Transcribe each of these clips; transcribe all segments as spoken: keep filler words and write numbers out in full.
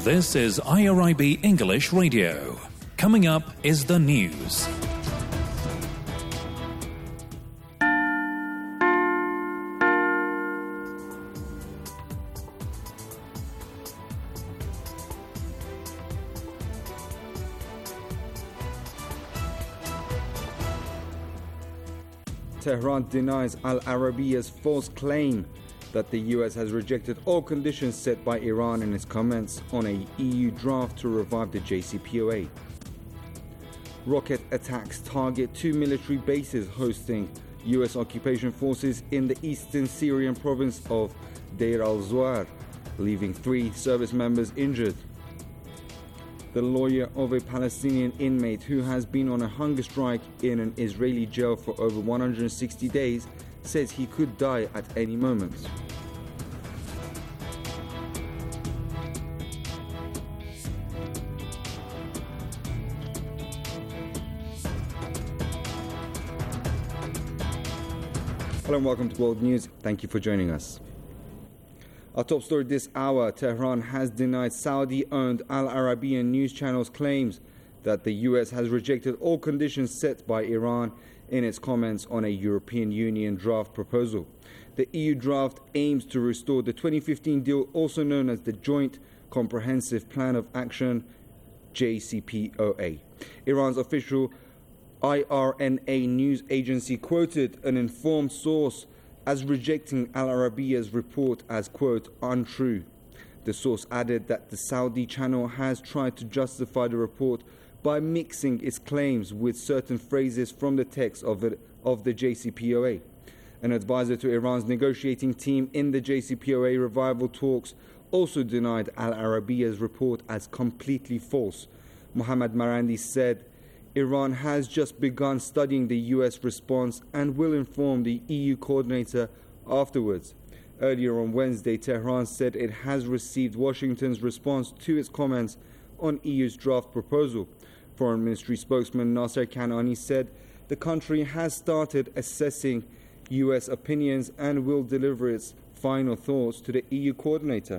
This is I R I B English Radio. Coming up is the news. Tehran denies Al Arabiya's false claim that the U S has rejected all conditions set by Iran in its comments on a E U draft to revive the J C P O A. Rocket attacks target two military bases hosting U S occupation forces in the eastern Syrian province of Deir al-Zoar, leaving three service members injured. The lawyer of a Palestinian inmate who has been on a hunger strike in an Israeli jail for over one hundred sixty days says he could die at any moment. Hello and welcome to World News. Thank you for joining us. Our top story this hour: Tehran has denied Saudi-owned Al Arabiya news channel's claims that the U S has rejected all conditions set by Iran in its comments on a European Union draft proposal. The E U draft aims to restore the twenty fifteen deal, also known as the Joint Comprehensive Plan of Action, J C P O A. Iran's official I R N A news agency quoted an informed source as rejecting Al Arabiya's report as, quote, untrue. The source added that the Saudi channel has tried to justify the report by mixing its claims with certain phrases from the text of, it, of the J C P O A. An advisor to Iran's negotiating team in the J C P O A revival talks also denied Al Arabiya's report as completely false. Mohammad Marandi said, Iran has just begun studying the U S response and will inform the E U coordinator afterwards. Earlier on Wednesday, Tehran said it has received Washington's response to its comments on E U's draft proposal. Foreign Ministry spokesman Nasser Kanani said the country has started assessing U S opinions and will deliver its final thoughts to the E U coordinator.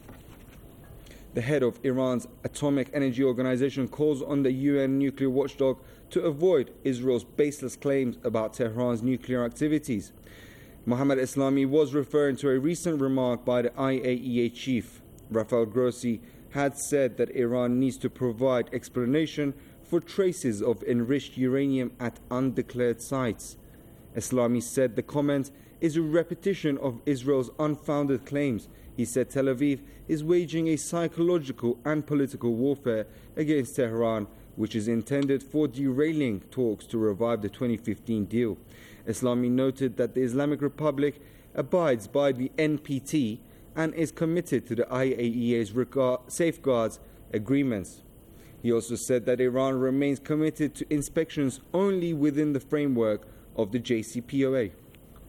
The head of Iran's Atomic Energy Organization calls on the U N nuclear watchdog to avoid Israel's baseless claims about Tehran's nuclear activities. Mohammad Eslami was referring to a recent remark by the I A E A chief. Rafael Grossi had said that Iran needs to provide explanation for traces of enriched uranium at undeclared sites. Eslami said the comment is a repetition of Israel's unfounded claims. He said Tel Aviv is waging a psychological and political warfare against Tehran, which is intended for derailing talks to revive the twenty fifteen deal. Eslami noted that the Islamic Republic abides by the N P T and is committed to the I A E A's regard, safeguards agreements. He also said that Iran remains committed to inspections only within the framework of the J C P O A.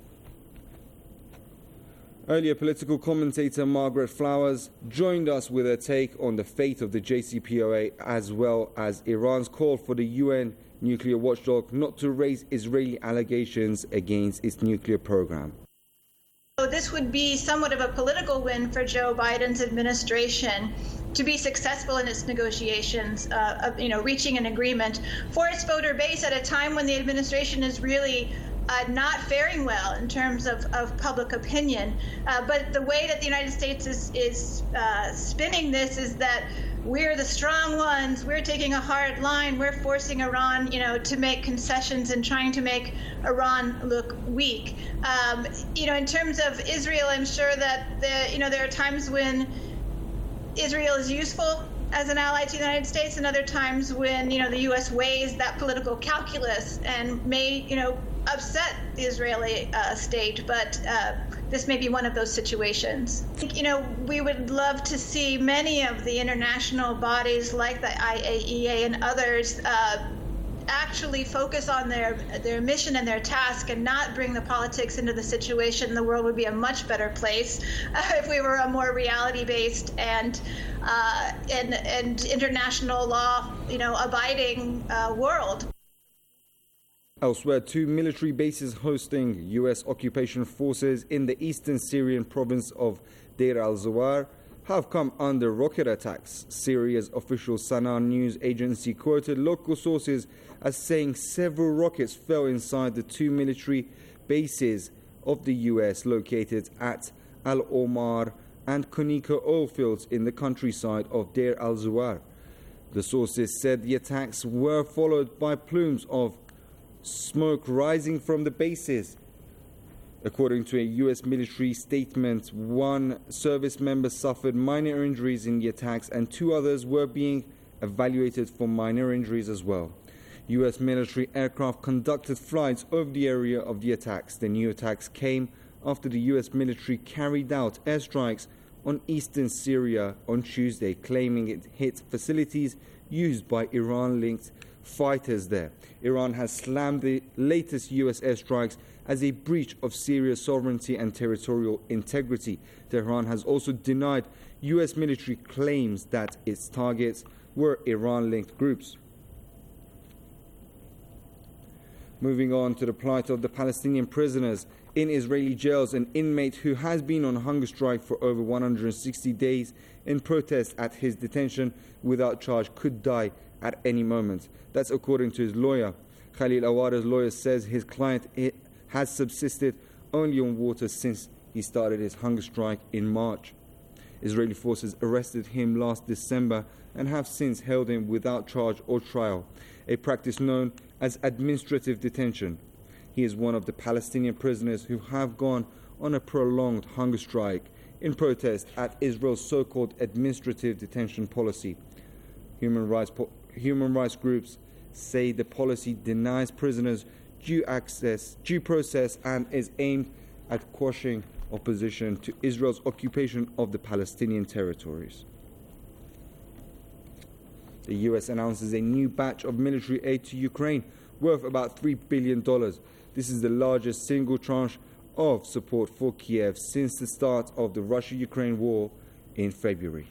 Earlier, political commentator Margaret Flowers joined us with her take on the fate of the J C P O A, as well as Iran's call for the U N nuclear watchdog not to raise Israeli allegations against its nuclear program. So this would be somewhat of a political win for Joe Biden's administration to be successful in its negotiations, uh, of, you know, reaching an agreement for its voter base at a time when the administration is really Uh, not faring well in terms of, of public opinion. Uh, but the way that the United States is, is uh, spinning this is that we're the strong ones, we're taking a hard line, we're forcing Iran, you know, to make concessions and trying to make Iran look weak. Um, you know, in terms of Israel, I'm sure that, the, you know, there are times when Israel is useful as an ally to the United States, and other times when, you know, the U S weighs that political calculus and may, you know, upset the Israeli uh, state, but uh, this may be one of those situations. You know, we would love to see many of the international bodies like the I A E A and others uh, actually focus on their their mission and their task and not bring the politics into the situation. The world would be a much better place uh, if we were a more reality-based and uh, and and international law, you know, abiding uh, world. Elsewhere, two military bases hosting U S occupation forces in the eastern Syrian province of Deir al-Zoar have come under rocket attacks. Syria's official Sana news agency quoted local sources as saying several rockets fell inside the two military bases of the U S located at Al Omar and Konika oil fields in the countryside of Deir al-Zuwar. The sources said the attacks were followed by plumes of smoke rising from the bases. According to a U S military statement, one service member suffered minor injuries in the attacks and two others were being evaluated for minor injuries as well. U S military aircraft conducted flights over the area of the attacks. The new attacks came after the U S military carried out airstrikes on eastern Syria on Tuesday, claiming it hit facilities used by Iran-linked fighters there. Iran has slammed the latest U S airstrikes as a breach of Syria's sovereignty and territorial integrity. Tehran has also denied U S military claims that its targets were Iran-linked groups. Moving on to the plight of the Palestinian prisoners in Israeli jails, an inmate who has been on hunger strike for over one hundred sixty days in protest at his detention without charge could die at any moment. That's according to his lawyer. Khalil Awad's lawyer says his client has subsisted only on water since he started his hunger strike in March. Israeli forces arrested him last December and have since held him without charge or trial, a practice known as administrative detention. He is one of the Palestinian prisoners who have gone on a prolonged hunger strike in protest at Israel's so-called administrative detention policy. Human rights, po- human rights groups say the policy denies prisoners due access, due process, and is aimed at quashing opposition to Israel's occupation of the Palestinian territories. The U S announces a new batch of military aid to Ukraine worth about three billion dollars. This is the largest single tranche of support for Kiev since the start of the Russia-Ukraine war in February.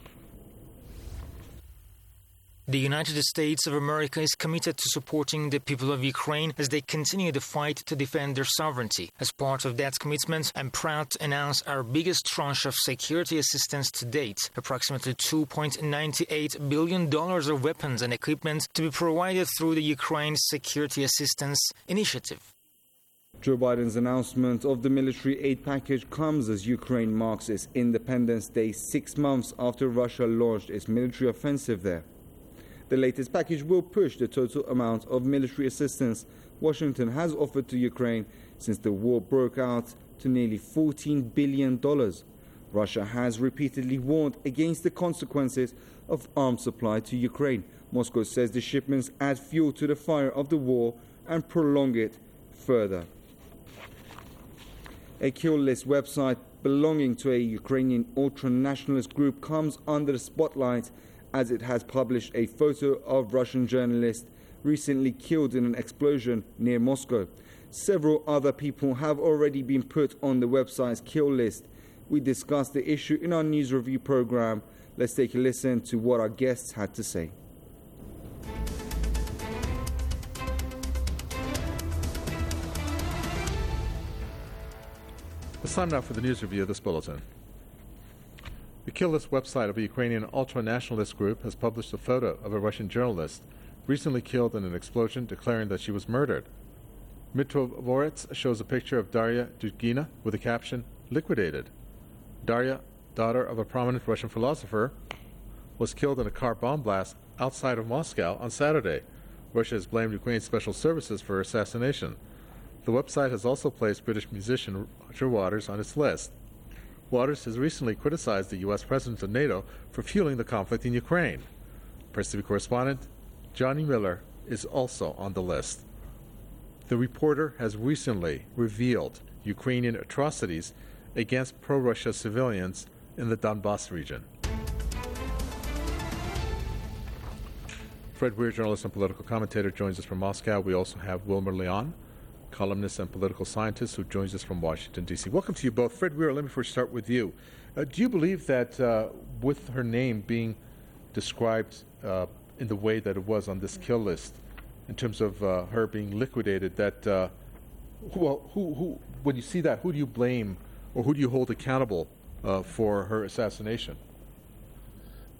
The United States of America is committed to supporting the people of Ukraine as they continue the fight to defend their sovereignty. As part of that commitment, I'm proud to announce our biggest tranche of security assistance to date, approximately two point nine eight billion dollars of weapons and equipment to be provided through the Ukraine Security Assistance Initiative. Joe Biden's announcement of the military aid package comes as Ukraine marks its Independence Day six months after Russia launched its military offensive there. The latest package will push the total amount of military assistance Washington has offered to Ukraine since the war broke out to nearly fourteen billion dollars. Russia has repeatedly warned against the consequences of arms supply to Ukraine. Moscow says the shipments add fuel to the fire of the war and prolong it further. A kill list website belonging to a Ukrainian ultra-nationalist group comes under the spotlight as it has published a photo of Russian journalists recently killed in an explosion near Moscow. Several other people have already been put on the website's kill list. We discussed the issue in our news review program. Let's take a listen to what our guests had to say. It's time now for the news review of this bulletin. The Kill List website of a Ukrainian ultra-nationalist group has published a photo of a Russian journalist recently killed in an explosion, declaring that she was murdered. Mitrovorets shows a picture of Daria Dugina with the caption, "Liquidated." Daria, daughter of a prominent Russian philosopher, was killed in a car bomb blast outside of Moscow on Saturday. Russia has blamed Ukraine's special services for her assassination. The website has also placed British musician Roger Waters on its list. Waters has recently criticized the U S president of NATO for fueling the conflict in Ukraine. Press T V correspondent Johnny Miller is also on the list. The reporter has recently revealed Ukrainian atrocities against pro-Russia civilians in the Donbass region. Fred Weir, journalist and political commentator, joins us from Moscow. We also have Wilmer Leon, columnist and political scientist, who joins us from Washington, D C Welcome to you both. Fred Weir, let me first start with you. Uh, do you believe that uh, with her name being described uh, in the way that it was on this kill list, in terms of uh, her being liquidated, that, uh, well, who, who, when you see that, who do you blame or who do you hold accountable uh, for her assassination?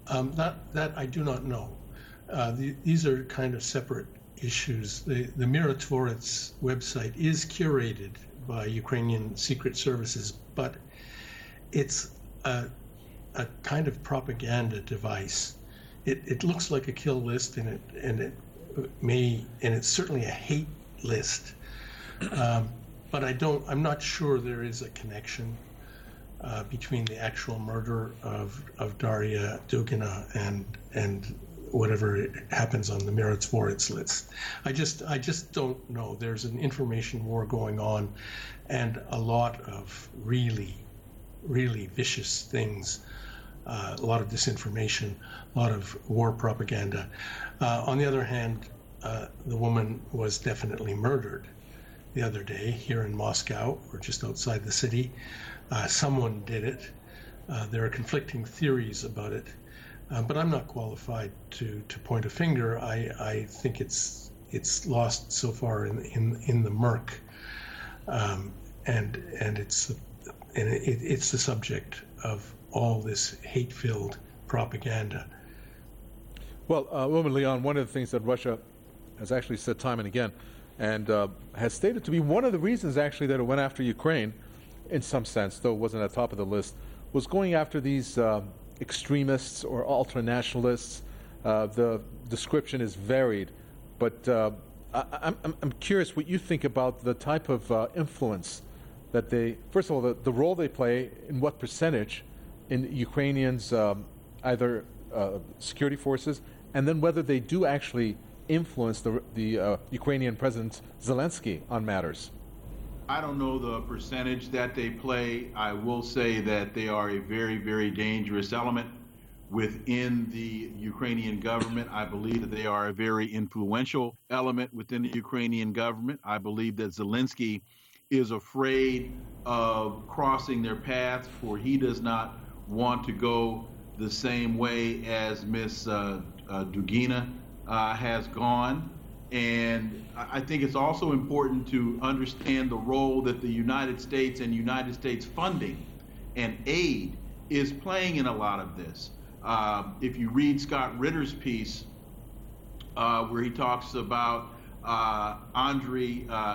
Um, that, that I do not know. Uh, the, these are kind of separate issues. The, the Mirotvorets website is curated by Ukrainian secret services, but it's a, a kind of propaganda device. It, it looks like a kill list, and it and it may and it's certainly a hate list. Um, but I don't. I'm not sure there is a connection uh, between the actual murder of of Daria Dugina and and whatever happens on the Mirotvorets list. I just I just don't know. There's an information war going on, and a lot of really, really vicious things. Uh, a lot of disinformation, a lot of war propaganda. Uh, on the other hand, uh, the woman was definitely murdered the other day here in Moscow, or just outside the city. Uh, someone did it. Uh, there are conflicting theories about it, uh, but I'm not qualified to, to point a finger. I, I think it's it's lost so far in in, in the murk, um, and and it's and it, it's the subject of all this hate-filled propaganda. Well, uh, Wilma Leon, one of the things that Russia has actually said time and again, and uh, has stated to be one of the reasons actually that it went after Ukraine, in some sense, though it wasn't at the top of the list, was going after these uh, extremists or ultra-nationalists. Uh, the description is varied, but uh, I, I'm, I'm curious what you think about the type of uh, influence that they, first of all, the, the role they play, in what percentage in Ukrainians' um, either uh, security forces, and then whether they do actually influence the, the uh, Ukrainian President Zelensky on matters. I don't know the percentage that they play. I will say that they are a very, very dangerous element within the Ukrainian government. I believe that they are a very influential element within the Ukrainian government. I believe that Zelensky is afraid of crossing their paths, for he does not want to go the same way as Miss uh, uh, Dugina uh, has gone. And I think it's also important to understand the role that the United States and United States funding and aid is playing in a lot of this. Uh, if you read Scott Ritter's piece, uh, where he talks about uh, Andriy uh,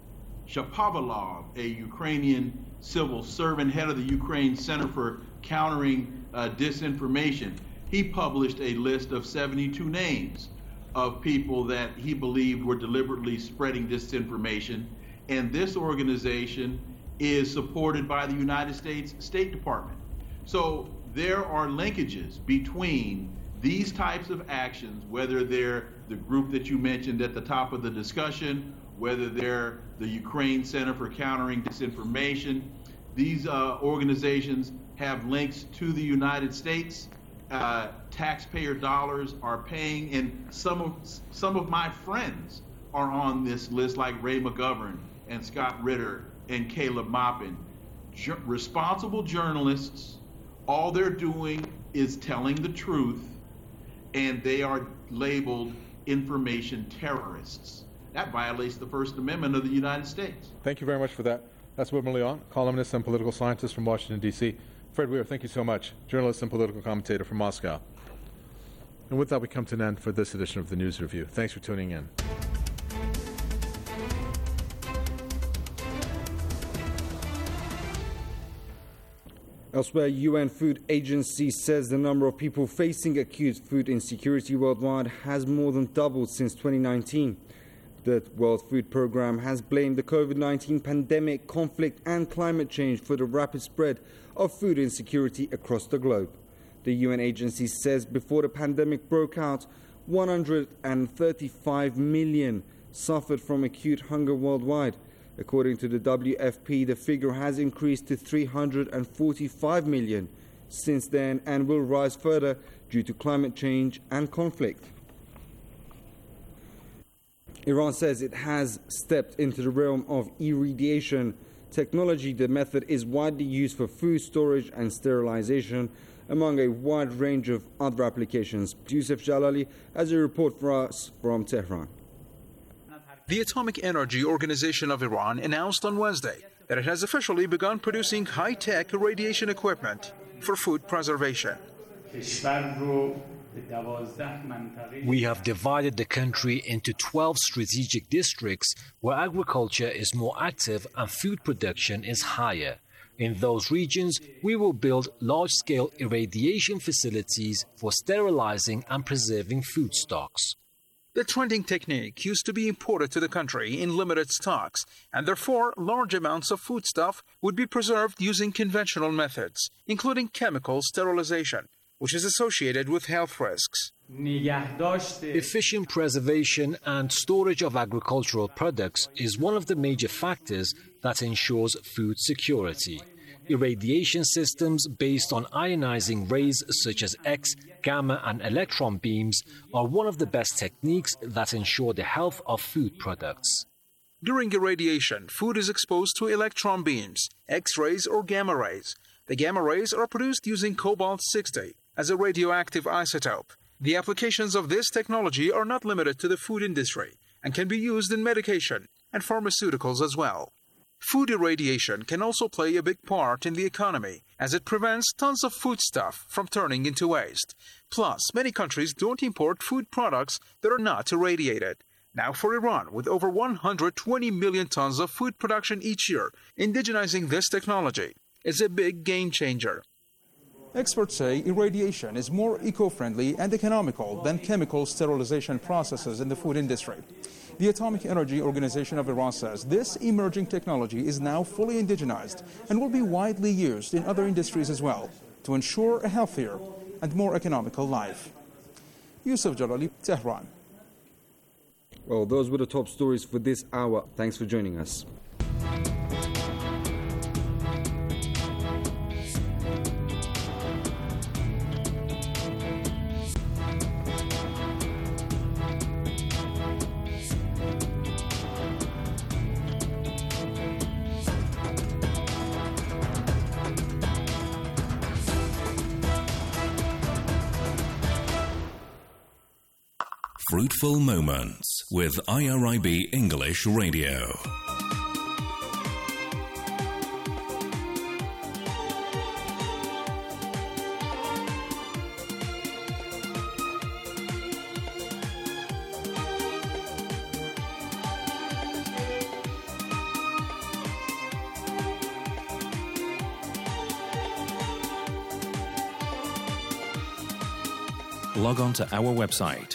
Shapovalov, a Ukrainian civil servant, head of the Ukraine Center for Countering uh, Disinformation, he published a list of seventy-two names of people that he believed were deliberately spreading disinformation. And this organization is supported by the United States State Department. So there are linkages between these types of actions, whether they're the group that you mentioned at the top of the discussion, whether they're the Ukraine Center for Countering Disinformation. These uh, organizations have links to the United States. Uh, taxpayer dollars are paying, and some of some of my friends are on this list, like Ray McGovern and Scott Ritter and Caleb Maupin. Ju- responsible journalists, all they're doing is telling the truth, and they are labeled information terrorists. That violates the First Amendment of the United States. Thank you very much for that. That's Wilma Leon, columnist and political scientist from Washington, D C Fred Weir, thank you so much, journalist and political commentator from Moscow. And with that, we come to an end for this edition of the News Review. Thanks for tuning in. Elsewhere, U N Food Agency says the number of people facing acute food insecurity worldwide has more than doubled since twenty nineteen. The World Food Programme has blamed the COVID nineteen pandemic, conflict and climate change for the rapid spread of food insecurity across the globe. The U N agency says before the pandemic broke out, one hundred thirty-five million suffered from acute hunger worldwide. According to the W F P, the figure has increased to three hundred forty-five million since then and will rise further due to climate change and conflict. Iran says it has stepped into the realm of irradiation technology. The method is widely used for food storage and sterilization, among a wide range of other applications. Yusuf Jalali has a report for us from Tehran. The Atomic Energy Organization of Iran announced on Wednesday that it has officially begun producing high-tech radiation equipment for food preservation. We have divided the country into twelve strategic districts where agriculture is more active and food production is higher. In those regions, we will build large-scale irradiation facilities for sterilizing and preserving food stocks. The trending technique used to be imported to the country in limited stocks, and therefore large amounts of foodstuff would be preserved using conventional methods, including chemical sterilization, which is associated with health risks. Efficient preservation and storage of agricultural products is one of the major factors that ensures food security. Irradiation systems based on ionizing rays such as X, gamma and electron beams are one of the best techniques that ensure the health of food products. During irradiation, food is exposed to electron beams, X-rays or gamma rays. The gamma rays are produced using cobalt sixty as a radioactive isotope. The applications of this technology are not limited to the food industry and can be used in medication and pharmaceuticals as well. Food irradiation can also play a big part in the economy as it prevents tons of foodstuff from turning into waste. Plus, many countries don't import food products that are not irradiated. Now for Iran, with over one hundred twenty million tons of food production each year, indigenizing this technology is a big game changer. Experts say irradiation is more eco-friendly and economical than chemical sterilization processes in the food industry. The Atomic Energy Organization of Iran says this emerging technology is now fully indigenized and will be widely used in other industries as well to ensure a healthier and more economical life. Yusuf Jalali, Tehran. Well, those were the top stories for this hour. Thanks for joining us. Fruitful Moments with I R I B English Radio. Log on to our website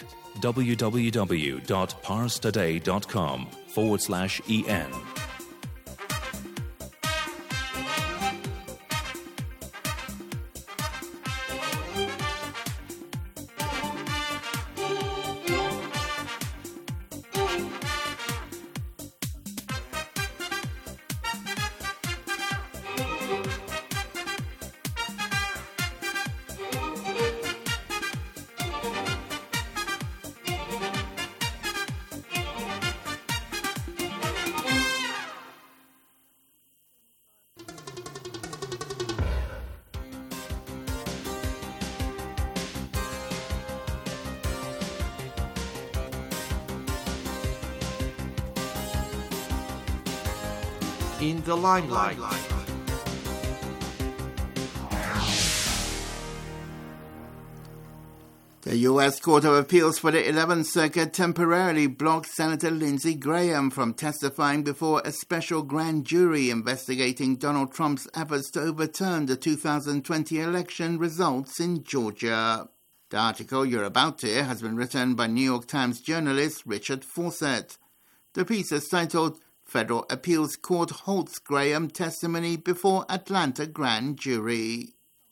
www.parstoday.com forward slash en. In the limelight. The U S Court of Appeals for the eleventh Circuit temporarily blocked Senator Lindsey Graham from testifying before a special grand jury investigating Donald Trump's efforts to overturn the two thousand twenty election results in Georgia. The article you're about to hear has been written by New York Times journalist Richard Fawcett. The piece is titled Federal Appeals Court Halts Graham Testimony Before Atlanta Grand Jury.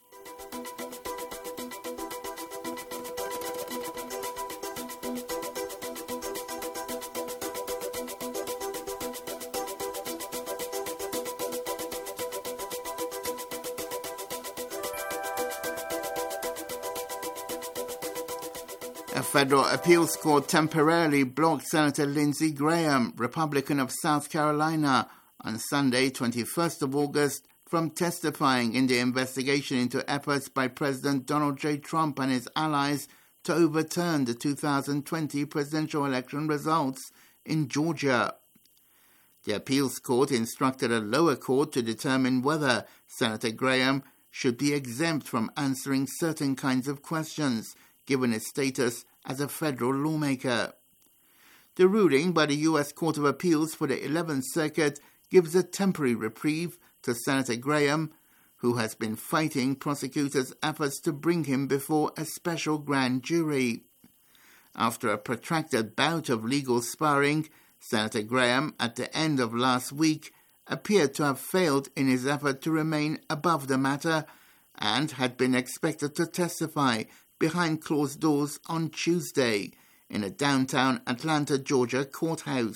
A federal appeals court temporarily blocked Senator Lindsey Graham, Republican of South Carolina, on Sunday, twenty-first of August, from testifying in the investigation into efforts by President Donald J. Trump and his allies to overturn the two thousand twenty presidential election results in Georgia. The appeals court instructed a lower court to determine whether Senator Graham should be exempt from answering certain kinds of questions, given its status as a federal lawmaker. The ruling by the U S Court of Appeals for the eleventh Circuit gives a temporary reprieve to Senator Graham, who has been fighting prosecutors' efforts to bring him before a special grand jury. After a protracted bout of legal sparring, Senator Graham, at the end of last week, appeared to have failed in his effort to remain above the matter and had been expected to testify behind closed doors on Tuesday in a downtown Atlanta, Georgia courthouse.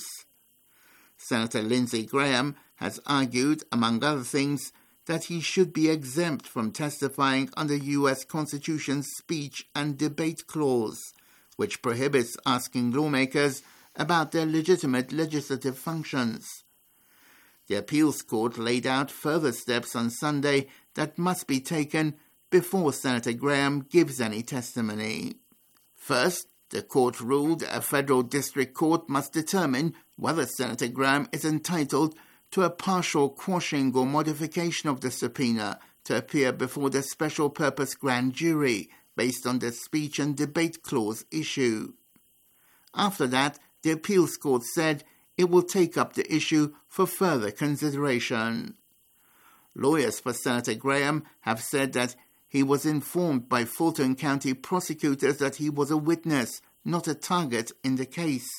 Senator Lindsey Graham has argued, among other things, that he should be exempt from testifying under U S Constitution's speech and debate clause, which prohibits asking lawmakers about their legitimate legislative functions. The appeals court laid out further steps on Sunday that must be taken before Senator Graham gives any testimony. First, the court ruled a federal district court must determine whether Senator Graham is entitled to a partial quashing or modification of the subpoena to appear before the special purpose grand jury based on the speech and debate clause issue. After that, the appeals court said it will take up the issue for further consideration. Lawyers for Senator Graham have said that he was informed by Fulton County prosecutors that he was a witness, not a target in the case.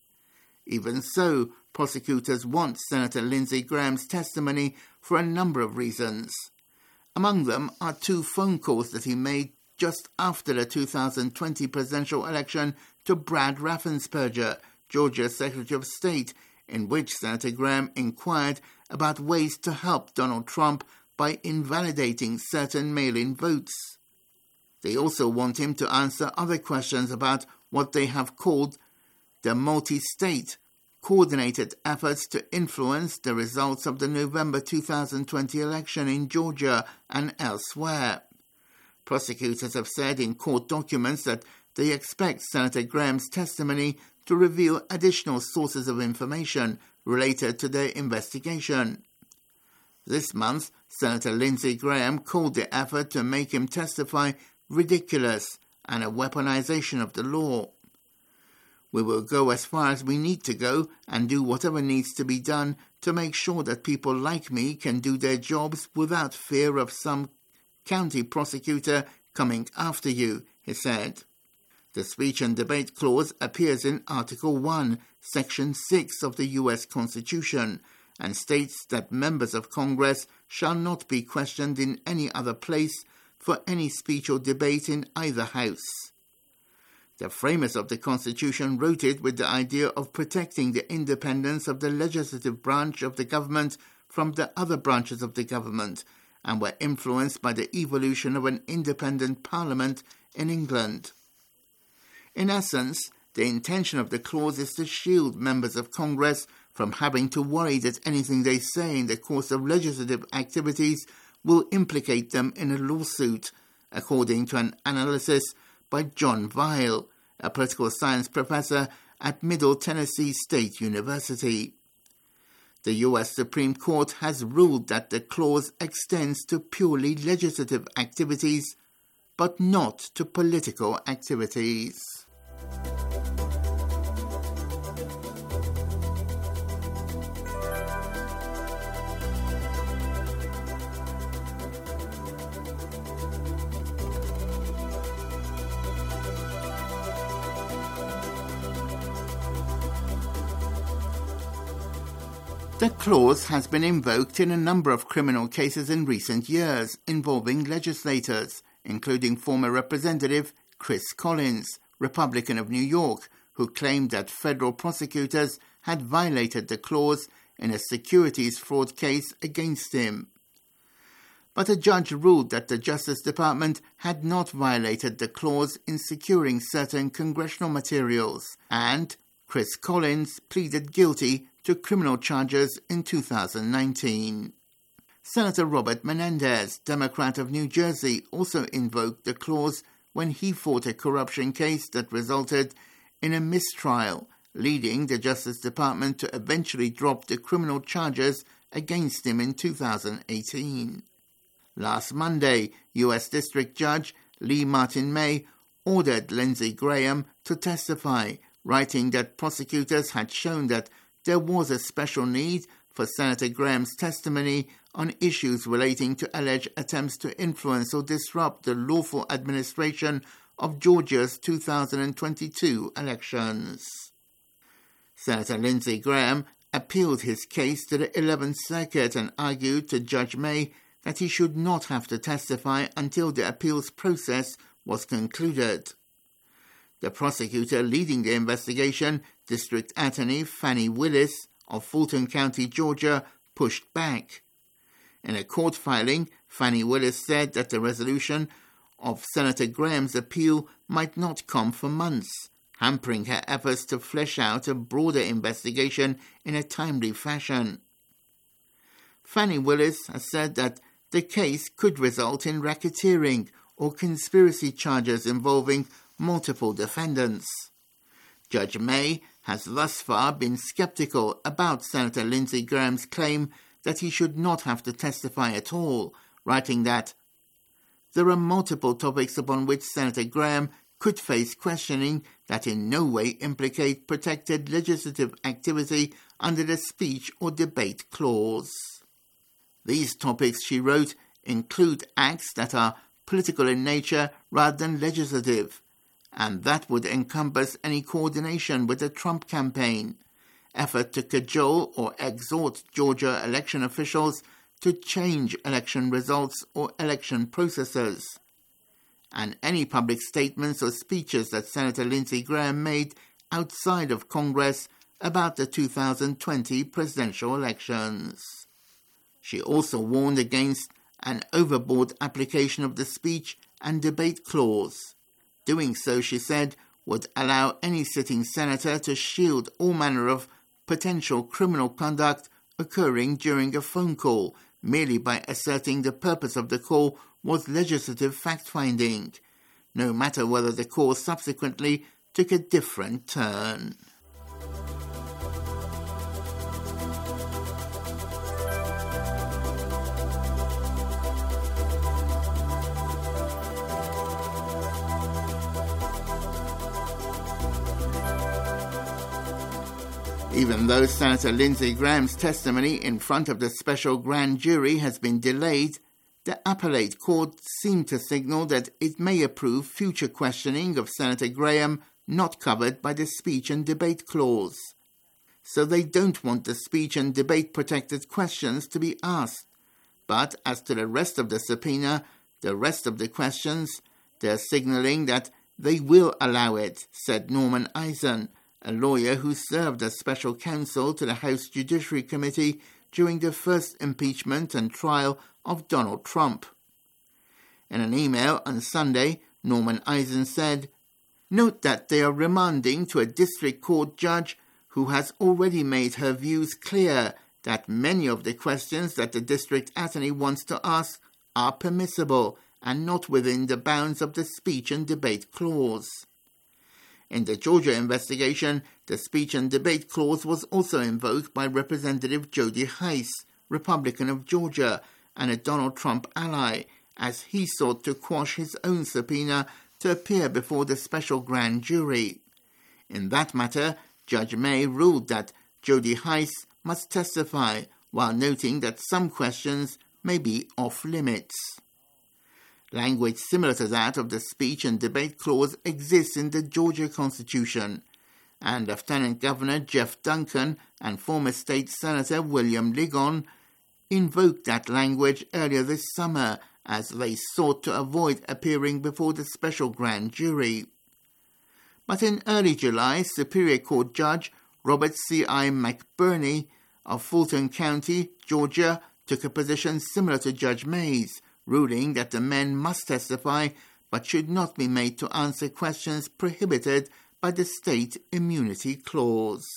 Even so, prosecutors want Senator Lindsey Graham's testimony for a number of reasons. Among them are two phone calls that he made just after the two thousand twenty presidential election to Brad Raffensperger, Georgia's Secretary of State, in which Senator Graham inquired about ways to help Donald Trump by invalidating certain mail-in votes. They also want him to answer other questions about what they have called the multi-state coordinated efforts to influence the results of the November two thousand twenty election in Georgia and elsewhere. Prosecutors have said in court documents that they expect Senator Graham's testimony to reveal additional sources of information related to their investigation. This month, Senator Lindsey Graham called the effort to make him testify ridiculous and a weaponization of the law. We will go as far as we need to go and do whatever needs to be done to make sure that people like me can do their jobs without fear of some county prosecutor coming after you, he said. The speech and debate clause appears in Article one, Section six of the U S Constitution, and states that members of Congress shall not be questioned in any other place for any speech or debate in either house. The framers of the Constitution wrote it with the idea of protecting the independence of the legislative branch of the government from the other branches of the government, and were influenced by the evolution of an independent parliament in England. In essence, the intention of the clause is to shield members of Congress from having to worry that anything they say in the course of legislative activities will implicate them in a lawsuit, according to an analysis by John Weil, a political science professor at Middle Tennessee State University. The U S Supreme Court has ruled that the clause extends to purely legislative activities, but not to political activities. The clause has been invoked in a number of criminal cases in recent years involving legislators, including former Representative Chris Collins, Republican of New York, who claimed that federal prosecutors had violated the clause in a securities fraud case against him. But a judge ruled that the Justice Department had not violated the clause in securing certain congressional materials, and Chris Collins pleaded guilty to criminal charges in two thousand nineteen. Senator Robert Menendez, Democrat of New Jersey, also invoked the clause when he fought a corruption case that resulted in a mistrial, leading the Justice Department to eventually drop the criminal charges against him in two thousand eighteen. Last Monday, U S District Judge Lee Martin May ordered Lindsey Graham to testify, writing that prosecutors had shown that there was a special need for Senator Graham's testimony on issues relating to alleged attempts to influence or disrupt the lawful administration of Georgia's two thousand twenty-two elections. Senator Lindsey Graham appealed his case to the eleventh Circuit and argued to Judge May that he should not have to testify until the appeals process was concluded. The prosecutor leading the investigation, District Attorney Fannie Willis of Fulton County, Georgia, pushed back. In a court filing, Fannie Willis said that the resolution of Senator Graham's appeal might not come for months, hampering her efforts to flesh out a broader investigation in a timely fashion. Fannie Willis has said that the case could result in racketeering or conspiracy charges involving multiple defendants. Judge May has thus far been skeptical about Senator Lindsey Graham's claim that he should not have to testify at all, writing that there are multiple topics upon which Senator Graham could face questioning that in no way implicate protected legislative activity under the speech or debate clause. These topics, she wrote, include acts that are political in nature rather than legislative, and that would encompass any coordination with the Trump campaign, effort to cajole or exhort Georgia election officials to change election results or election processes, and any public statements or speeches that Senator Lindsey Graham made outside of Congress about the two thousand twenty presidential elections. She also warned against an overboard application of the speech and debate clause. Doing so, she said, would allow any sitting senator to shield all manner of potential criminal conduct occurring during a phone call, merely by asserting the purpose of the call was legislative fact-finding, no matter whether the call subsequently took a different turn. Even though Senator Lindsey Graham's testimony in front of the special grand jury has been delayed, the appellate court seemed to signal that it may approve future questioning of Senator Graham not covered by the speech and debate clause. So they don't want the speech and debate protected questions to be asked. But as to the rest of the subpoena, the rest of the questions, they're signaling that they will allow it, said Norman Eisen, a lawyer who served as special counsel to the House Judiciary Committee during the first impeachment and trial of Donald Trump. In an email on Sunday, Norman Eisen said, "Note that they are remanding to a district court judge who has already made her views clear that many of the questions that the district attorney wants to ask are permissible and not within the bounds of the speech and debate clause." In the Georgia investigation, the speech and debate clause was also invoked by Representative Jody Hice, Republican of Georgia, and a Donald Trump ally, as he sought to quash his own subpoena to appear before the special grand jury. In that matter, Judge May ruled that Jody Hice must testify, while noting that some questions may be off-limits. Language similar to that of the speech and debate clause exists in the Georgia Constitution, and Lieutenant Governor Jeff Duncan and former state Senator William Ligon invoked that language earlier this summer as they sought to avoid appearing before the special grand jury. But in early July, Superior Court Judge Robert C I McBurney of Fulton County, Georgia, took a position similar to Judge May's, ruling that the men must testify but should not be made to answer questions prohibited by the state immunity clause.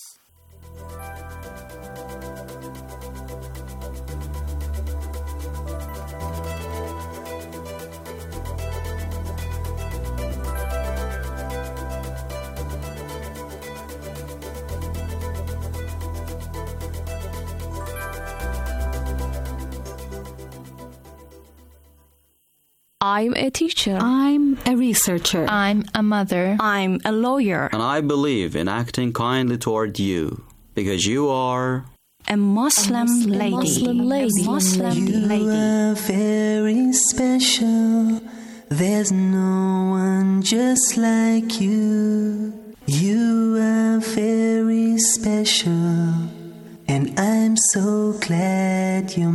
I'm a teacher. I'm a researcher. I'm a mother. I'm a lawyer. And I believe in acting kindly toward you, because you are... A Muslim, a Muslim lady. Muslim lady. A Muslim you lady. You are very special. There's no one just like you. You are very special. And I'm so glad you're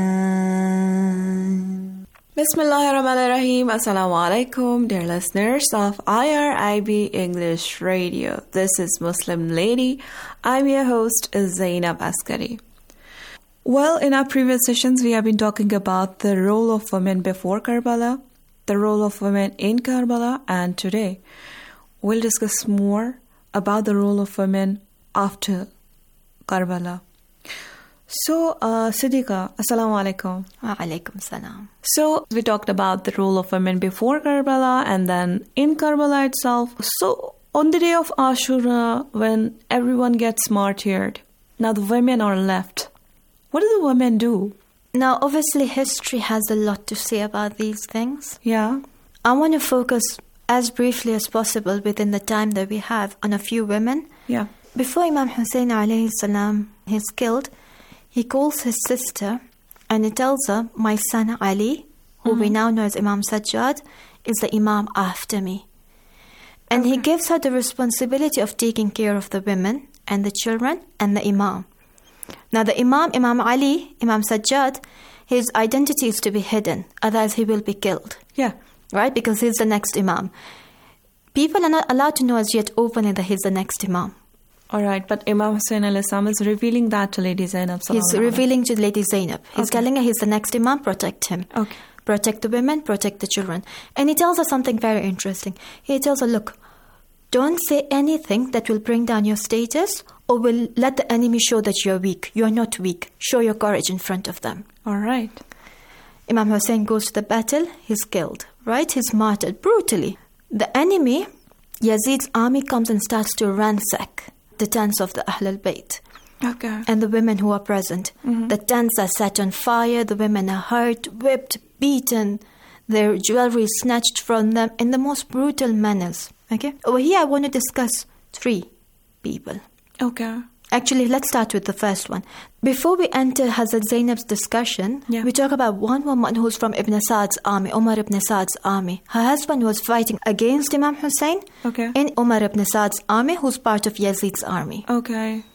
mine. Bismillahirrahmanirrahim. Assalamu alaikum, dear listeners of I R I B English Radio. This is Muslim Lady. I'm your host, Zainab Askari. Well, in our previous sessions, we have been talking about the role of women before Karbala, the role of women in Karbala, and today we'll discuss more about the role of women after Karbala. So, uh, Siddiqa, assalamu alaikum. Wa alaikum salam. So, we talked about the role of women before Karbala and then in Karbala itself. So, on the day of Ashura, when everyone gets martyred, now the women are left. What do the women do? Now, obviously, history has a lot to say about these things. Yeah. I want to focus as briefly as possible within the time that we have on a few women. Yeah. Before Imam Hussein alayhi salam is killed, he calls his sister and he tells her, my son Ali, who mm-hmm. we now know as Imam Sajjad, is the Imam after me. And okay. he gives her the responsibility of taking care of the women and the children and the Imam. Now the Imam, Imam Ali, Imam Sajjad, his identity is to be hidden, otherwise he will be killed. Yeah. Right? Because he's the next Imam. People are not allowed to know as yet openly that he's the next Imam. All right, but Imam Hussein alayhi salam is revealing that to Lady Zainab. He's revealing to Lady Zainab. He's okay. telling her he's the next Imam, protect him. Okay. Protect the women, protect the children. And he tells her something very interesting. He tells her, look, don't say anything that will bring down your status or will let the enemy show that you're weak. You're not weak. Show your courage in front of them. All right. Imam Hussein goes to the battle. He's killed, right? He's martyred brutally. The enemy, Yazid's army, comes and starts to ransack the tents of the Ahl al-Bayt. Okay. And the women who are present. Mm-hmm. The tents are set on fire. The women are hurt, whipped, beaten. Their jewelry snatched from them in the most brutal manners. Okay? Over here, I want to discuss three people. Okay. Actually, let's start with the first one. Before we enter Hazrat Zainab's discussion, yeah. we talk about one woman who's from Ibn Sa'd's army, Umar ibn Sa'd's army. Her husband was fighting against Imam Hussein okay. in Umar ibn Sa'd's army, who's part of Yazid's army. Okay.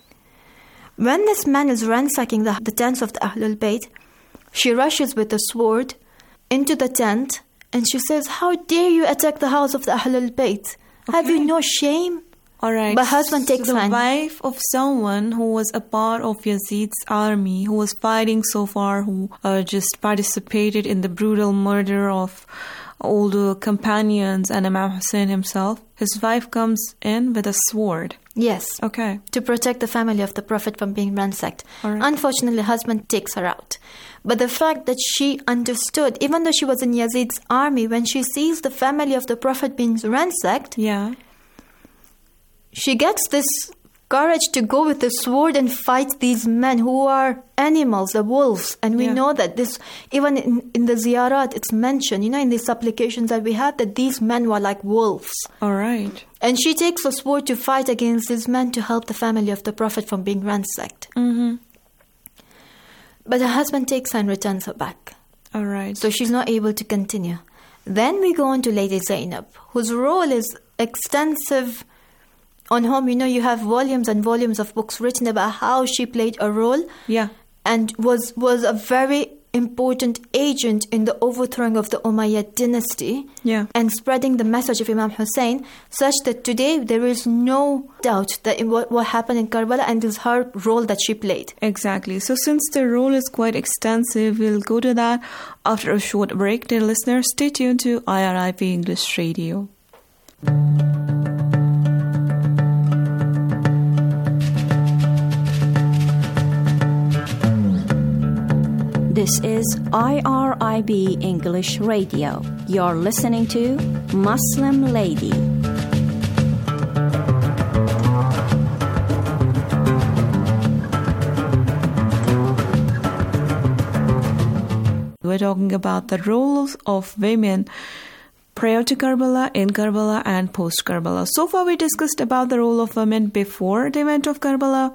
When this man is ransacking the, the tents of the Ahlul Bayt, she rushes with a sword into the tent and she says, how dare you attack the house of the Ahlul Bayt? Okay. Have you no shame? All right. But husband takes so the hand. wife of someone who was a part of Yazid's army, who was fighting so far, who uh, just participated in the brutal murder of all the companions and Imam Hussein himself, his wife comes in with a sword. Yes. Okay. To protect the family of the Prophet from being ransacked. All right. Unfortunately, husband takes her out. But the fact that she understood, even though she was in Yazid's army, when she sees the family of the Prophet being ransacked, yeah. she gets this courage to go with the sword and fight these men who are animals, the wolves. And we yeah. know that this, even in, in the ziyarat, it's mentioned, you know, in the supplications that we had, that these men were like wolves. All right. And she takes a sword to fight against these men to help the family of the Prophet from being ransacked. Mm-hmm. But her husband takes her and returns her back. All right. So she's not able to continue. Then we go on to Lady Zainab, whose role is extensive. On whom, you know, you have volumes and volumes of books written about how she played a role. Yeah. And was, was a very important agent in the overthrowing of the Umayyad dynasty. Yeah. And spreading the message of Imam Hussein, such that today there is no doubt that in what, what happened in Karbala, and is her role that she played. Exactly. So since the role is quite extensive, we'll go to that after a short break. Dear listeners, stay tuned to I R I B English Radio. This is I R I B English Radio. You're listening to Muslim Lady. We're talking about the roles of women prior to Karbala, in Karbala, and post Karbala. So far, we discussed about the role of women before the event of Karbala,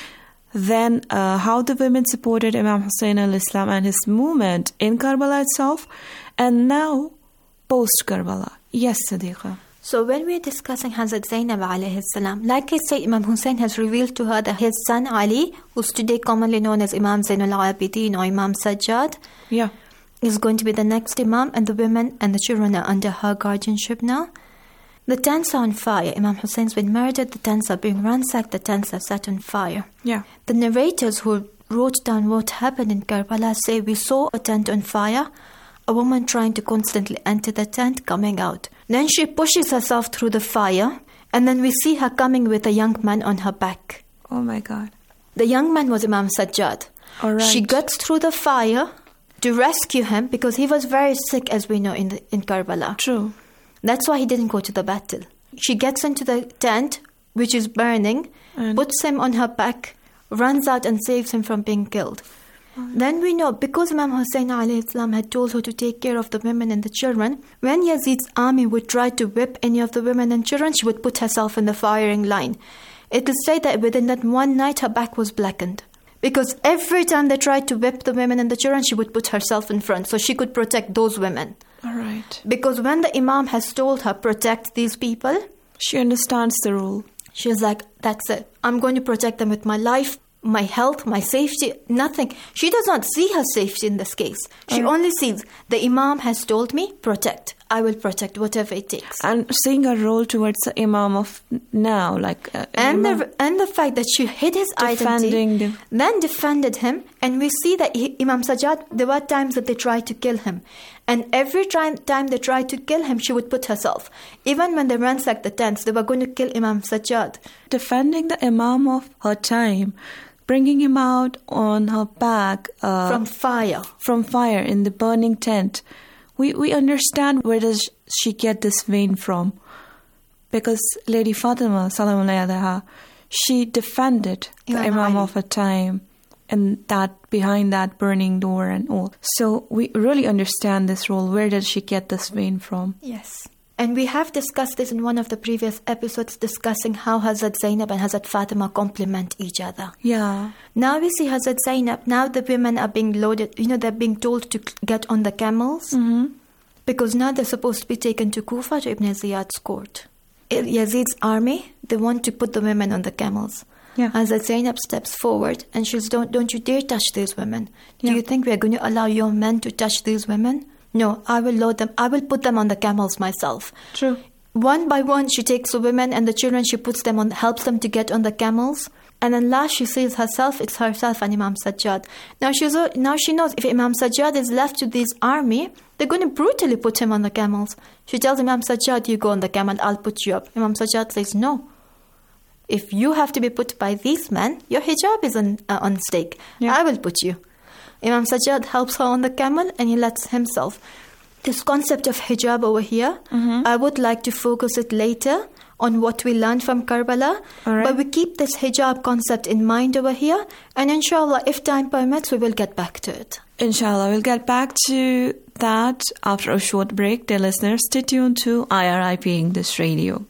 then uh, how the women supported Imam Hussein al-Islam and his movement in Karbala itself, and now post Karbala. Yes, Sadiqa. So when we're discussing Hazrat Zainab alayhi salam, like I said, Imam Hussein has revealed to her that his son Ali, who's today commonly known as Imam Zainul Abidin or Imam Sajjad, yeah, is going to be the next Imam, and the women and the children are under her guardianship now. The tents are on fire. Imam Hussein's been murdered, the tents are being ransacked, the tents are set on fire. Yeah. The narrators who wrote down what happened in Karbala say, we saw a tent on fire, a woman trying to constantly enter the tent, coming out. Then she pushes herself through the fire, and then we see her coming with a young man on her back. Oh my God. The young man was Imam Sajjad. All right. She gets through the fire to rescue him because he was very sick, as we know, in the, in Karbala. True. That's why he didn't go to the battle. She gets into the tent, which is burning, and puts him on her back, runs out and saves him from being killed. Then we know, because Imam Hussein alayhi salam had told her to take care of the women and the children, when Yazid's army would try to whip any of the women and children, she would put herself in the firing line. It is said that within that one night, her back was blackened. Because every time they tried to whip the women and the children, she would put herself in front so she could protect those women. All right. Because when the Imam has told her, protect these people, she understands the rule. She was like, that's it. I'm going to protect them with my life, my health, my safety, nothing. She does not see her safety in this case. She right. only sees, the Imam has told me, protect. I will protect whatever it takes. And seeing her role towards the Imam of now, like... Uh, and, the, and the fact that she hid his identity, the... then defended him, and we see that he, Imam Sajjad, there were times that they tried to kill him. And every time, time they tried to kill him, she would put herself. Even when they ransacked the tents, they were going to kill Imam Sajjad. Defending the Imam of her time, bringing him out on her back... Uh, from fire. From fire in the burning tent. We we understand where does she get this vein from. Because Lady Fatima, salamu alayha, she defended the Imam, Imam of her time and that behind that burning door and all. So we really understand this role. Where did she get this vein from? Yes. And we have discussed this in one of the previous episodes, discussing how Hazrat Zainab and Hazrat Fatima complement each other. Yeah. Now we see Hazrat Zainab, now the women are being loaded, you know, they're being told to get on the camels. Mm-hmm. Because now they're supposed to be taken to Kufa, to Ibn Ziyad's court. Yazid's army, they want to put the women on the camels. Yeah. Hazrat Zainab steps forward and she says, don't, don't you dare touch these women. Do yeah. you think we're going to allow your men to touch these women? No, I will load them. I will put them on the camels myself. True. One by one, she takes the women and the children, she puts them on, helps them to get on the camels. And then last, she sees herself, it's herself and Imam Sajjad. Now, she's, now she knows if Imam Sajjad is left to this army, they're going to brutally put him on the camels. She tells Imam Sajjad, you go on the camel, I'll put you up. Imam Sajjad says, no. If you have to be put by these men, your hijab is on, uh, on stake. Yeah. I will put you. Imam Sajjad helps her on the camel and he lets himself. This concept of hijab over here, mm-hmm. I would like to focus it later on what we learned from Karbala. Right. But we keep this hijab concept in mind over here. And inshallah, if time permits, we will get back to it. Inshallah, we'll get back to that after a short break. Dear listeners, stay tuned to I R I B English Radio.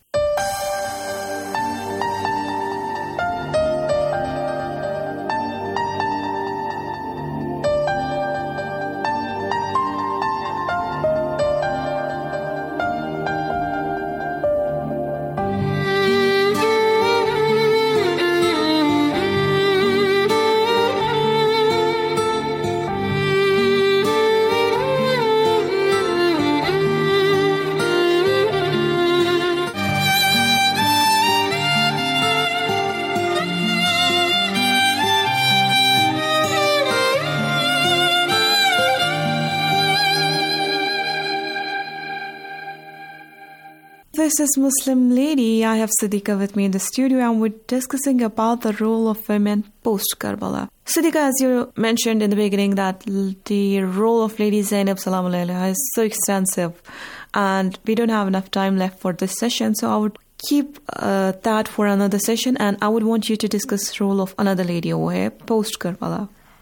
This is Muslim Lady. I have Siddiqa with me in the studio and we're discussing about the role of women post-Karbala. Siddiqa, as you mentioned in the beginning, that the role of Lady Zainab Salaam alayha is so extensive and we don't have enough time left for this session, so I would keep uh, that for another session and I would want you to discuss the role of another lady over here post-Karbala.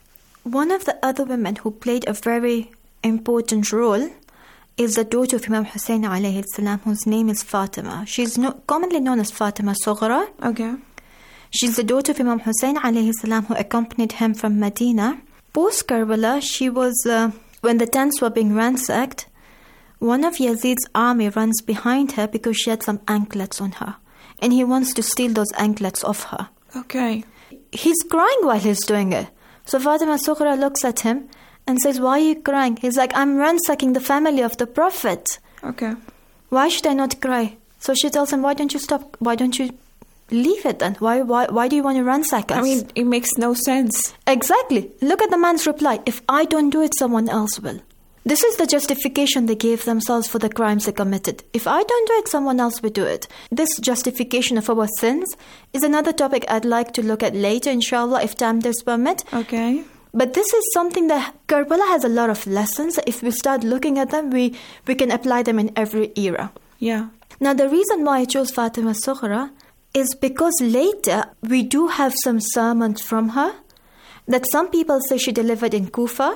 One of the other women who played a very important role is the daughter of Imam Hussein alayhi salam, whose name is Fatima. She's no, commonly known as Fatima Sughra. Okay. She's the daughter of Imam Hussein alayhi salam, who accompanied him from Medina. Post Karbala, she was, uh, when the tents were being ransacked, one of Yazid's army runs behind her because she had some anklets on her. And he wants to steal those anklets off her. Okay. He's crying while he's doing it. So Fatima Sughra looks at him and says, "Why are you crying?" He's like, "I'm ransacking the family of the Prophet." Okay. "Why should I not cry?" So she tells him, "Why don't you stop? Why don't you leave it then? Why, why, why do you want to ransack us?" I mean, it makes no sense. Exactly. Look at the man's reply. "If I don't do it, someone else will." This is the justification they gave themselves for the crimes they committed. If I don't do it, someone else will do it. This justification of our sins is another topic I'd like to look at later, inshallah, if time does permit. Okay. But this is something that Karbala has a lot of lessons. If we start looking at them, we, we can apply them in every era. Yeah. Now, the reason why I chose Fatima Sughra is because later we do have some sermons from her that some people say she delivered in Kufa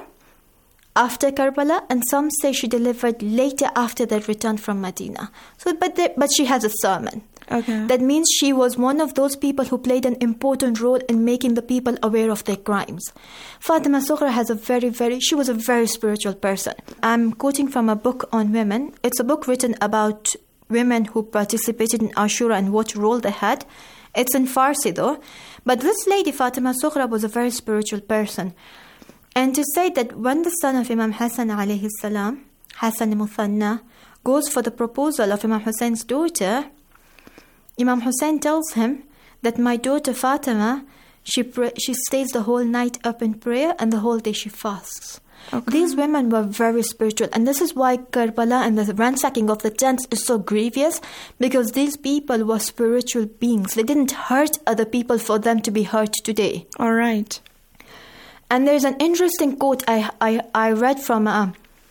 after Karbala, and some say she delivered later after they returned from Medina. So, but they, but she has a sermon. Okay. That means she was one of those people who played an important role in making the people aware of their crimes. Fatima Sughra has a very, very, she was a very spiritual person. I'm quoting from a book on women. It's a book written about women who participated in Ashura and what role they had. It's in Farsi though. But this lady, Fatima Sughra, was a very spiritual person. And to say that when the son of Imam Hassan alayhi salam, Hassan Muthanna, goes for the proposal of Imam Hussein's daughter, Imam Hussein tells him that my daughter Fatima, she pray, she stays the whole night up in prayer and the whole day she fasts. Okay. These women were very spiritual, and this is why Karbala and the ransacking of the tents is so grievous, because these people were spiritual beings. They didn't hurt other people for them to be hurt today. All right. And there's an interesting quote I I, I read from, uh,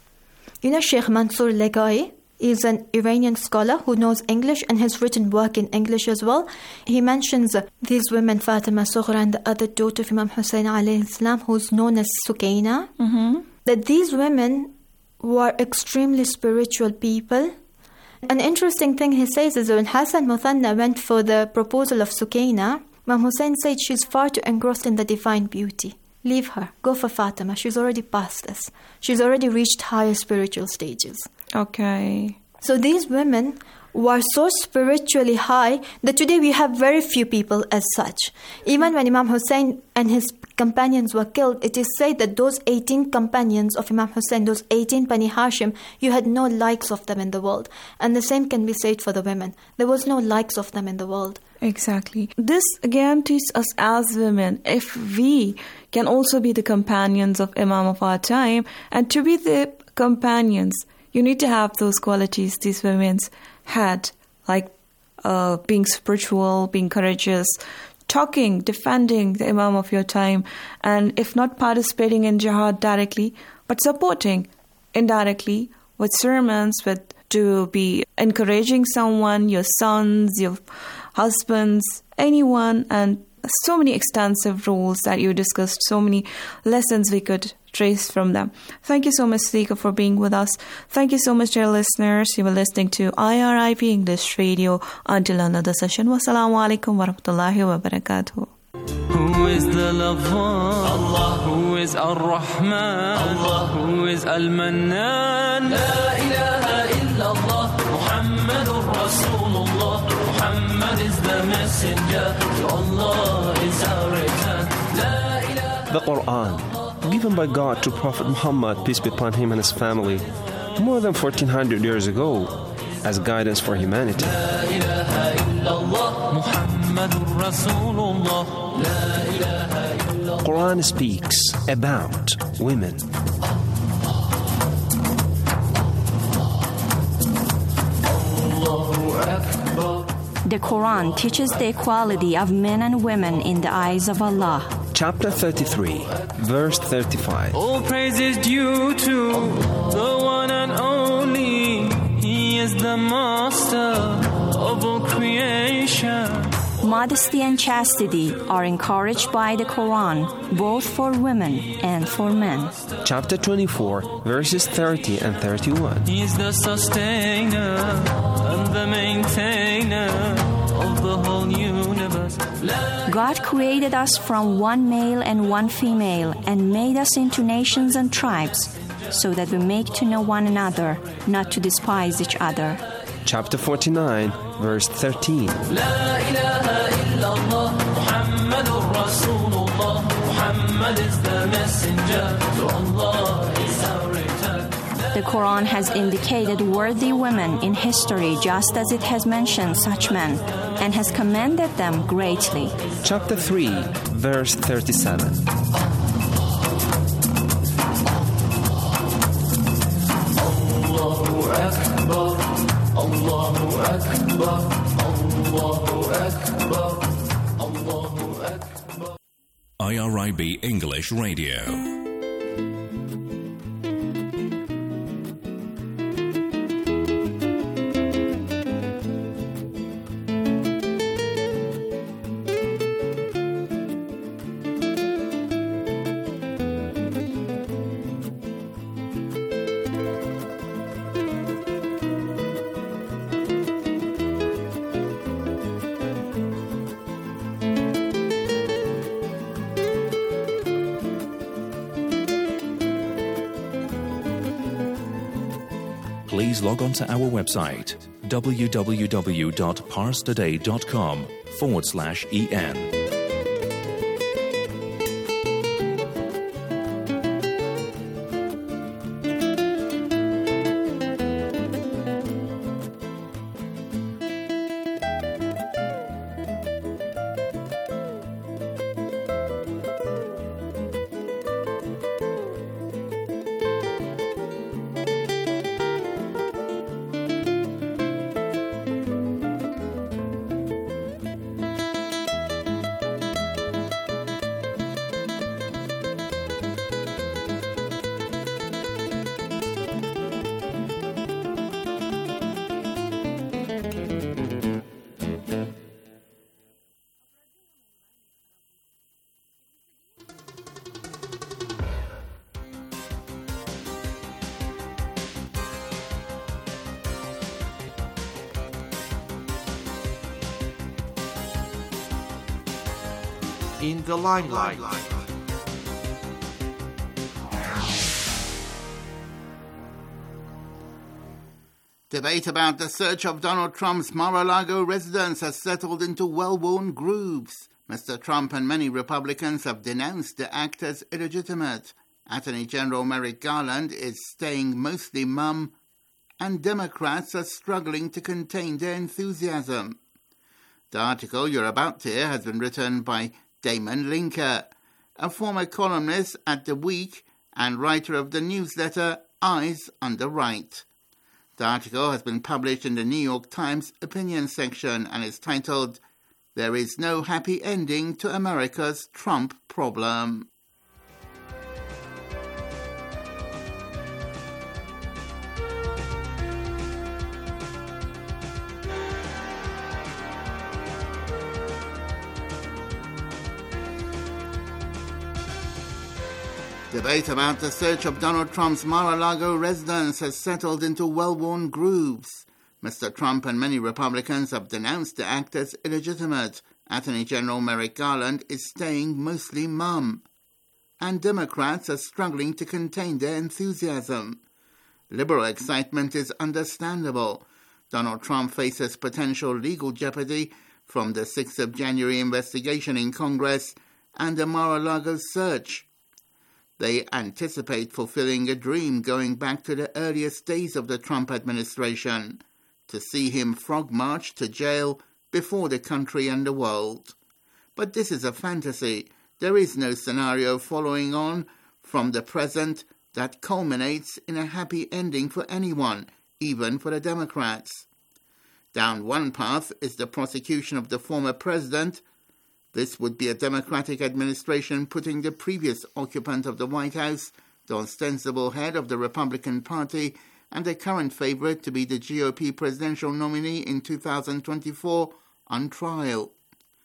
you know, Sheikh Mansour Legai. He's an Iranian scholar who knows English and has written work in English as well. He mentions uh, these women, Fatima Sughra and the other daughter of Imam Hussein alayhi salam, who's known as Sukaina, mm-hmm. that these women were extremely spiritual people. An interesting thing he says is that when Hassan Muthanna went for the proposal of Sukaina, Imam Hussein said she's far too engrossed in the divine beauty. Leave her. Go for Fatima. She's already past this. She's already reached higher spiritual stages. Okay. So these women were so spiritually high that today we have very few people as such. Even when Imam Hussein and his companions were killed, it is said that those eighteen companions of Imam Hussein, those eighteen Bani Hashim, you had no likes of them in the world. And the same can be said for the women. There was no likes of them in the world. Exactly. This again teaches us as women, if we can also be the companions of Imam of our time, and to be the companions, you need to have those qualities these women had, like uh, being spiritual, being courageous, talking, defending the Imam of your time, and if not participating in jihad directly, but supporting indirectly with sermons, with to be encouraging someone, your sons, your husbands, anyone, and so many extensive roles that you discussed, so many lessons we could trace from them. Thank you so much, Sika, for being with us. Thank you so much, dear listeners. You were listening to I R I B English Radio. Until another session, wassalamu alaikum wa rahmatullahi wa barakatuh. Who is the lover? Allah. Who is Ar-Rahman? Allah. Who is Al-Mannan? La ilaha illallah. Muhammadur Rasulullah. Muhammad is the messenger. To Allah is our return. La ilaha. The Quran, given by God to Prophet Muhammad, peace be upon him and his family, more than fourteen hundred years ago, as guidance for humanity. La ilaha illallah. Muhammadur Rasulullah. Quran speaks about women. The Quran teaches the equality of men and women in the eyes of Allah. Chapter thirty-three, verse thirty-five. All praise is due to the one and only. He is the master of all creation. Modesty and chastity are encouraged by the Quran, both for women and for men. Chapter twenty-four, verses thirty and thirty-one. He is the sustainer and the maintainer of the whole universe. God created us from one male and one female and made us into nations and tribes, so that we make to know one another, not to despise each other. Chapter forty-nine, verse thirteen. La ilaha illallah, Muhammadur Rasulullah. Muhammad is the messenger, to Allah is our return. The Quran has indicated worthy women in history just as it has mentioned such men, and has commended them greatly. Chapter three, verse thirty-seven. Allahu Akbar, Allahu Akbar, Allahu Akbar, Allahu Akbar. I R I B English Radio. Please log on to our website, www.parstoday.com forward slash en. In the limelight. Debate about the search of Donald Trump's Mar-a-Lago residence has settled into well-worn grooves. Mister Trump and many Republicans have denounced the act as illegitimate. Attorney General Merrick Garland is staying mostly mum, and Democrats are struggling to contain their enthusiasm. The article you're about to hear has been written by Damon Linker, a former columnist at The Week and writer of the newsletter Eyes on the Right. The article has been published in the New York Times opinion section and is titled, "There is no happy ending to America's Trump problem." Debate about the search of Donald Trump's Mar-a-Lago residence has settled into well-worn grooves. Mister Trump and many Republicans have denounced the act as illegitimate. Attorney General Merrick Garland is staying mostly mum. And Democrats are struggling to contain their enthusiasm. Liberal excitement is understandable. Donald Trump faces potential legal jeopardy from the sixth of January investigation in Congress and the Mar-a-Lago search. They anticipate fulfilling a dream going back to the earliest days of the Trump administration, to see him frog march to jail before the country and the world. But this is a fantasy. There is no scenario following on from the present that culminates in a happy ending for anyone, even for the Democrats. Down one path is the prosecution of the former president. This would be a Democratic administration putting the previous occupant of the White House, the ostensible head of the Republican Party, and the current favorite to be the G O P presidential nominee in two thousand twenty-four, on trial.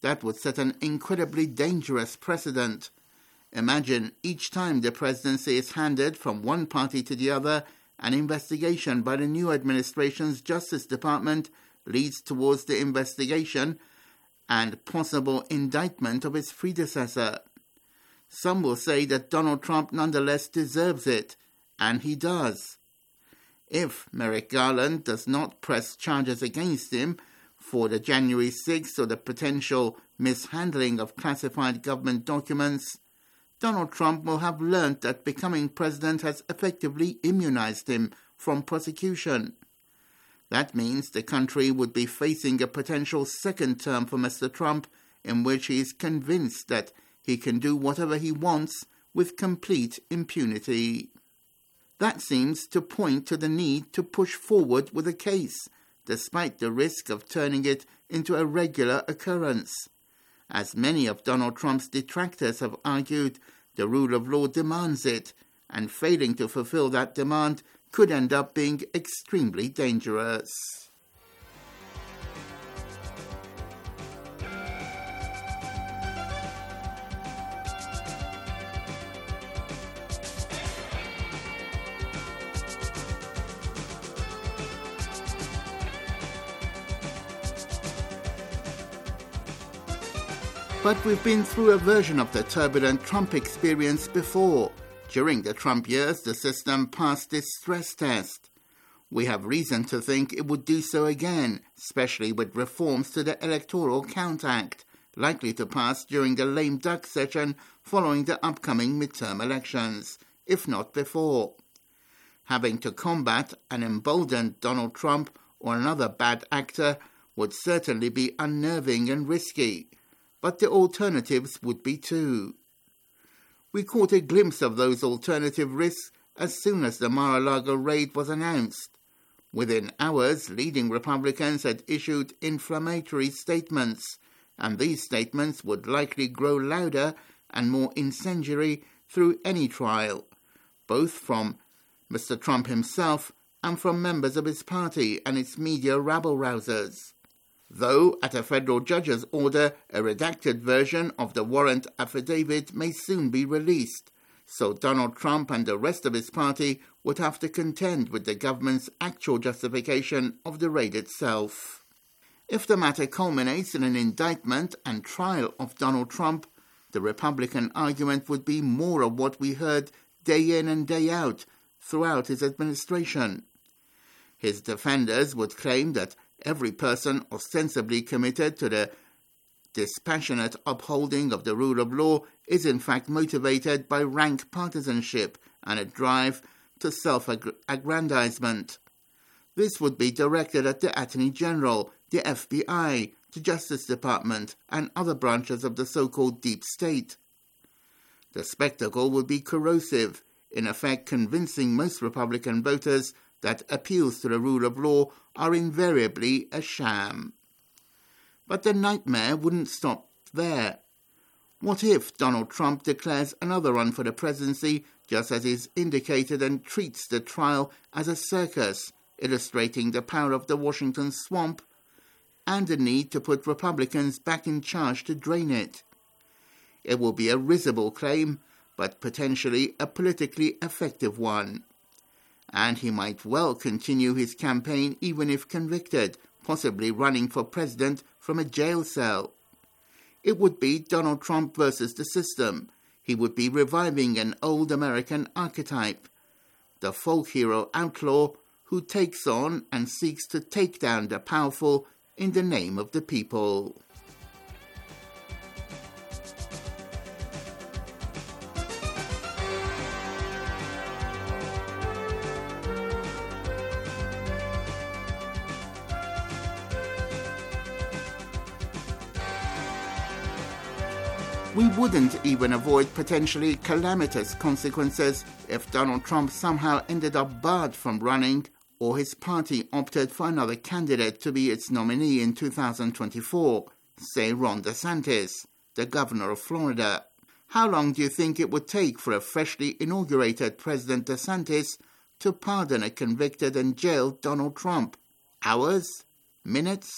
That would set an incredibly dangerous precedent. Imagine each time the presidency is handed from one party to the other, an investigation by the new administration's Justice Department leads towards the investigation and possible indictment of its predecessor. Some will say that Donald Trump nonetheless deserves it, and he does. If Merrick Garland does not press charges against him for the January sixth or the potential mishandling of classified government documents, Donald Trump will have learnt that becoming president has effectively immunized him from prosecution. That means the country would be facing a potential second term for Mister Trump, in which he is convinced that he can do whatever he wants with complete impunity. That seems to point to the need to push forward with a case, despite the risk of turning it into a regular occurrence. As many of Donald Trump's detractors have argued, the rule of law demands it, and failing to fulfill that demand could end up being extremely dangerous. But we've been through a version of the turbulent Trump experience before. During the Trump years, the system passed its stress test. We have reason to think it would do so again, especially with reforms to the Electoral Count Act, likely to pass during the lame duck session following the upcoming midterm elections, if not before. Having to combat an emboldened Donald Trump or another bad actor would certainly be unnerving and risky. But the alternatives would be too. We caught a glimpse of those alternative risks as soon as the Mar-a-Lago raid was announced. Within hours, leading Republicans had issued inflammatory statements, and these statements would likely grow louder and more incendiary through any trial, both from Mister Trump himself and from members of his party and its media rabble-rousers. Though, at a federal judge's order, a redacted version of the warrant affidavit may soon be released, so Donald Trump and the rest of his party would have to contend with the government's actual justification of the raid itself. If the matter culminates in an indictment and trial of Donald Trump, the Republican argument would be more of what we heard day in and day out throughout his administration. His defenders would claim that every person ostensibly committed to the dispassionate upholding of the rule of law is in fact motivated by rank partisanship and a drive to self-aggrandizement. This would be directed at the Attorney General, the F B I, the Justice Department, and other branches of the so-called deep state. The spectacle would be corrosive, in effect convincing most Republican voters that appeals to the rule of law are invariably a sham. But the nightmare wouldn't stop there. What if Donald Trump declares another run for the presidency just as is indicated and treats the trial as a circus, illustrating the power of the Washington swamp and the need to put Republicans back in charge to drain it? It will be a risible claim, but potentially a politically effective one. And he might well continue his campaign even if convicted, possibly running for president from a jail cell. It would be Donald Trump versus the system. He would be reviving an old American archetype, the folk hero outlaw who takes on and seeks to take down the powerful in the name of the people. We wouldn't even avoid potentially calamitous consequences if Donald Trump somehow ended up barred from running or his party opted for another candidate to be its nominee in two thousand twenty-four, say Ron DeSantis, the governor of Florida. How long do you think it would take for a freshly inaugurated President DeSantis to pardon a convicted and jailed Donald Trump? Hours? Minutes?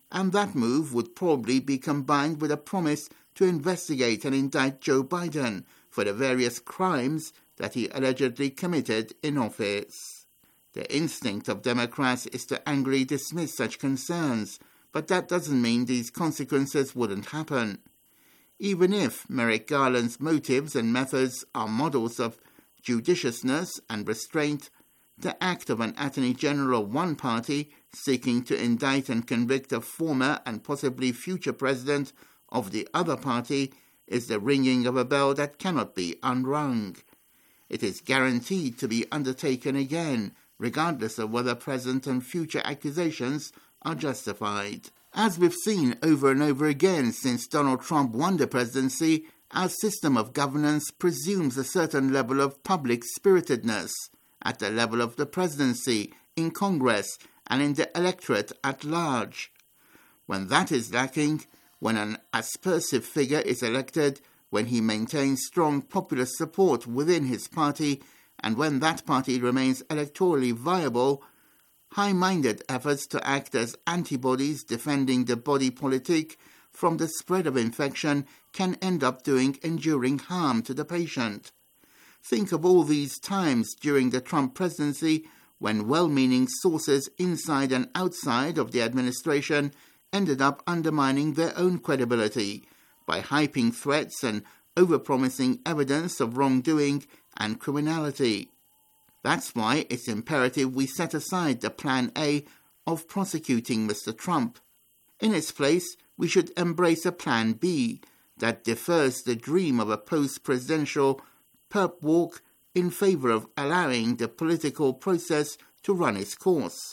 and that move would probably be combined with a promise to investigate and indict Joe Biden for the various crimes that he allegedly committed in office. The instinct of Democrats is to angrily dismiss such concerns, but that doesn't mean these consequences wouldn't happen. Even if Merrick Garland's motives and methods are models of judiciousness and restraint, the act of an Attorney General of one party seeking to indict and convict a former and possibly future president of the other party is the ringing of a bell that cannot be unrung. It is guaranteed to be undertaken again, regardless of whether present and future accusations are justified. As we've seen over and over again since Donald Trump won the presidency, our system of governance presumes a certain level of public spiritedness at the level of the presidency, in Congress, and in the electorate at large. When that is lacking, when an aspersive figure is elected, when he maintains strong popular support within his party, and when that party remains electorally viable, high-minded efforts to act as antibodies defending the body politic from the spread of infection can end up doing enduring harm to the patient. Think of all these times during the Trump presidency when well-meaning sources inside and outside of the administration ended up undermining their own credibility by hyping threats and overpromising evidence of wrongdoing and criminality. That's why it's imperative we set aside the Plan A of prosecuting Mister Trump. In its place, we should embrace a Plan B that defers the dream of a post-presidential perp walk in favor of allowing the political process to run its course.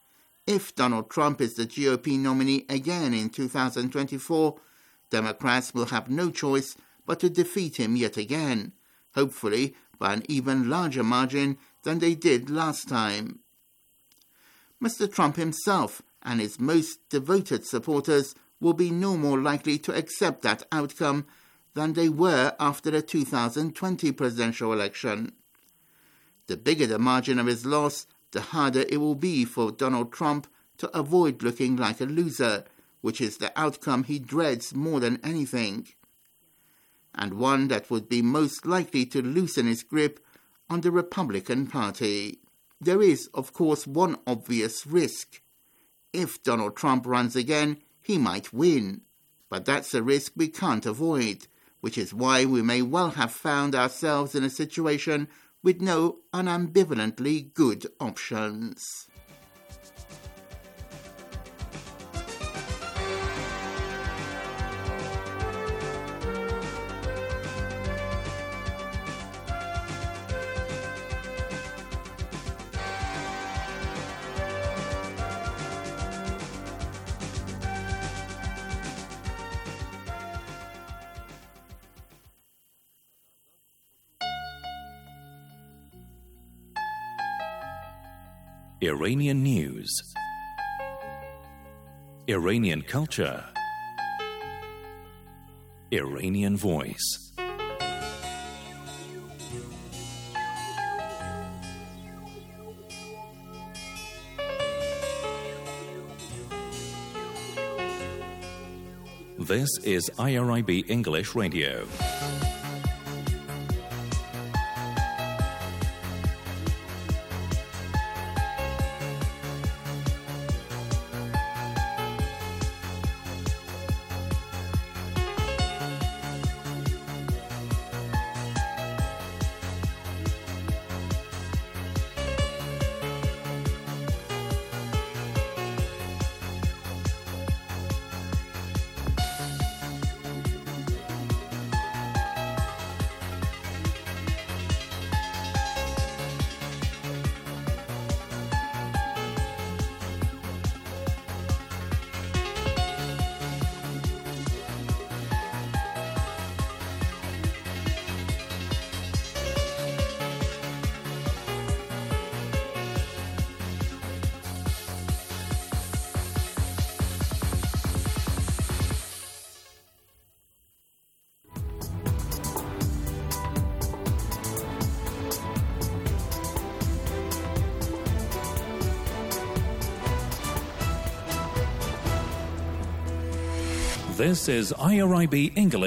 If Donald Trump is the G O P nominee again in two thousand twenty-four, Democrats will have no choice but to defeat him yet again, hopefully by an even larger margin than they did last time. Mister Trump himself and his most devoted supporters will be no more likely to accept that outcome than they were after the two thousand twenty presidential election. The bigger the margin of his loss, the harder it will be for Donald Trump to avoid looking like a loser, which is the outcome he dreads more than anything, and one that would be most likely to loosen his grip on the Republican Party. There is, of course, one obvious risk. If Donald Trump runs again, he might win, but that's a risk we can't avoid, which is why we may well have found ourselves in a situation with no unambivalently good options. Iranian news, Iranian culture, Iranian voice. This is I R I B English Radio. This is I R I B English.